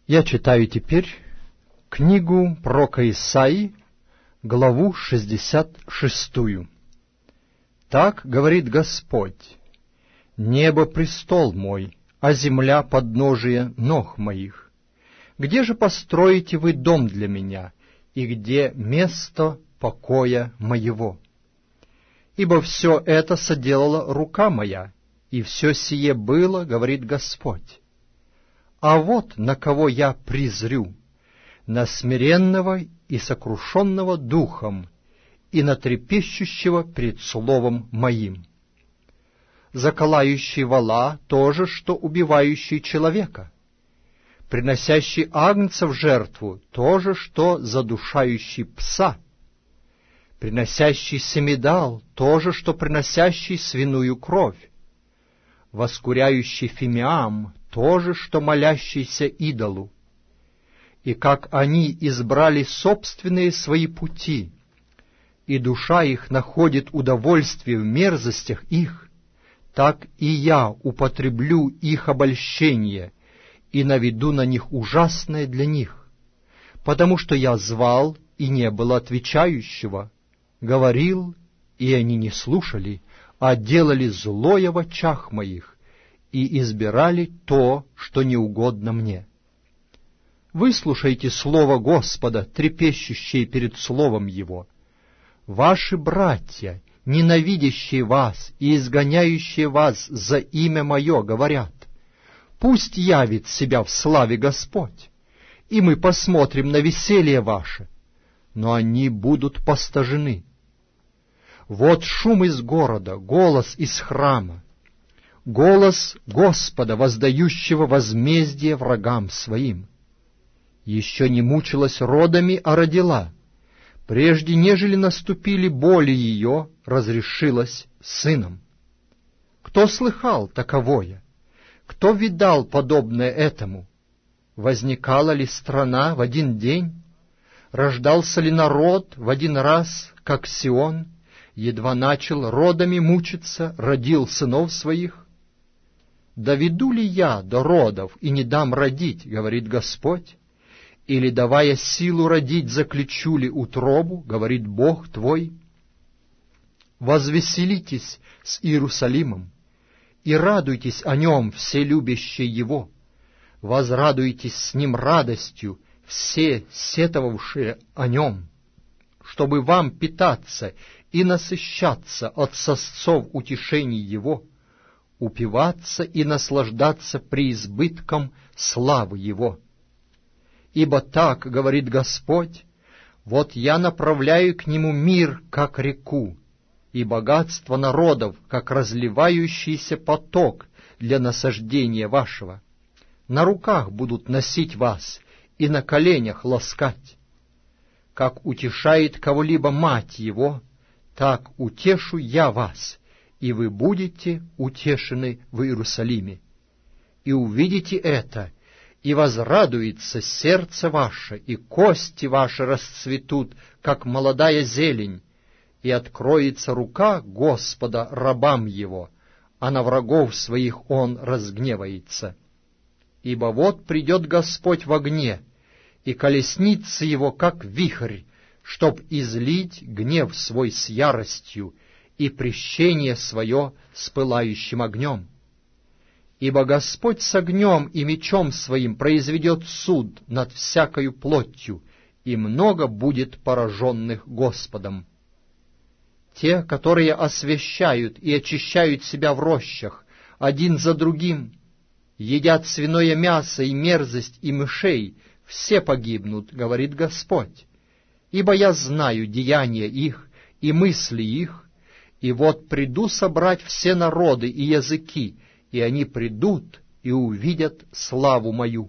Я читаю теперь книгу пророка Исаии, главу 66. Так говорит Господь: «Небо — престол мой, а земля — подножие ног моих. Где же построите вы дом для меня, и где место покоя моего? Ибо все это соделала рука моя, и все сие было, говорит Господь. А вот на кого я презрю: на смиренного и сокрушенного духом, и на трепещущего пред словом моим. Заколающий вола — то же, что убивающий человека, приносящий агнца в жертву — то же, что задушающий пса, приносящий семидал — то же, что приносящий свиную кровь, воскуряющий фимиам — то же, что молящийся идолу. И как они избрали собственные свои пути, и душа их находит удовольствие в мерзостях их, так и я употреблю их обольщение и наведу на них ужасное для них, потому что я звал, и не было отвечающего, говорил, и они не слушали, а делали злое в очах моих, и избирали то, что неугодно мне. Выслушайте слово Господа, трепещущее перед словом Его. Ваши братья, ненавидящие вас и изгоняющие вас за имя Мое, говорят: пусть явит себя в славе Господь, и мы посмотрим на веселье ваше. Но они будут постажены. Вот шум из города, голос из храма, голос Господа, воздающего возмездие врагам своим. Еще не мучилась родами, а родила. Прежде нежели наступили боли ее, разрешилась сыном. Кто слыхал таковое? Кто видал подобное этому? Возникала ли страна в один день? Рождался ли народ в один раз, как Сион? Едва начал родами мучиться, родил сынов своих. «Доведу ли я до родов и не дам родить, — говорит Господь, — или, давая силу родить, заключу ли утробу, — говорит Бог твой? Возвеселитесь с Иерусалимом и радуйтесь о нем, все любящие его. Возрадуйтесь с ним радостью, все сетовавшие о нем, чтобы вам питаться и насыщаться от сосцов утешений его, упиваться и наслаждаться преизбытком славы его. Ибо так говорит Господь: вот я направляю к нему мир, как реку, и богатство народов, как разливающийся поток для насаждения вашего. На руках будут носить вас и на коленях ласкать. Как утешает кого-либо мать его, так утешу я вас, и вы будете утешены в Иерусалиме. И увидите это, и возрадуется сердце ваше, и кости ваши расцветут, как молодая зелень, и откроется рука Господа рабам его, а на врагов своих он разгневается. Ибо вот придет Господь в огне, и колесница его, как вихрь, чтоб излить гнев свой с яростью и прещение свое с пылающим огнем. Ибо Господь с огнем и мечом своим произведет суд над всякою плотью, и много будет пораженных Господом. Те, которые освящают и очищают себя в рощах, один за другим, едят свиное мясо и мерзость и мышей, все погибнут, говорит Господь. Ибо я знаю деяния их и мысли их, и вот приду собрать все народы и языки, и они придут и увидят славу мою.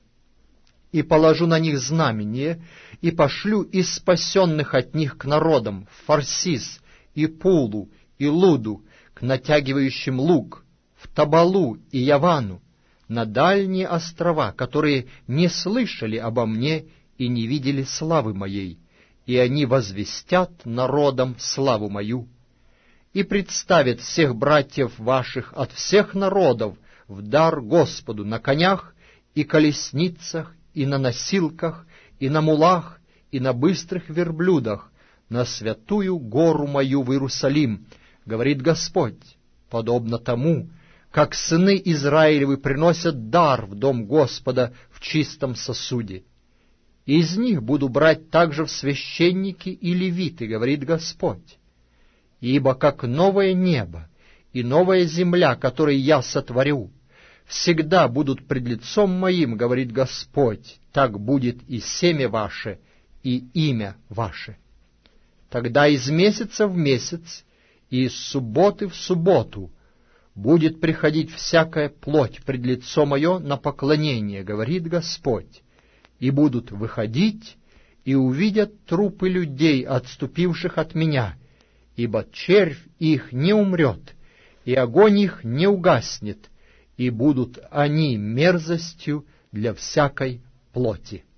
И положу на них знамение, и пошлю из спасенных от них к народам в Фарсис, и Пулу, и Луду, к натягивающим лук, в Табалу и Явану, на дальние острова, которые не слышали обо мне и не видели славы моей, и они возвестят народам славу мою. И представят всех братьев ваших от всех народов в дар Господу на конях и колесницах и на носилках, и на мулах, и на быстрых верблюдах, на святую гору мою в Иерусалим, говорит Господь, подобно тому, как сыны Израилевы приносят дар в дом Господа в чистом сосуде. И из них буду брать также в священники и левиты, говорит Господь. Ибо как новое небо и новая земля, которые я сотворю, всегда будут пред лицом моим, говорит Господь, так будет и семя ваше, и имя ваше. Тогда из месяца в месяц и из субботы в субботу будет приходить всякая плоть пред лицо мое на поклонение, говорит Господь, и будут выходить и увидят трупы людей, отступивших от меня, ибо червь их не умрет, и огонь их не угаснет, и будут они мерзостью для всякой плоти.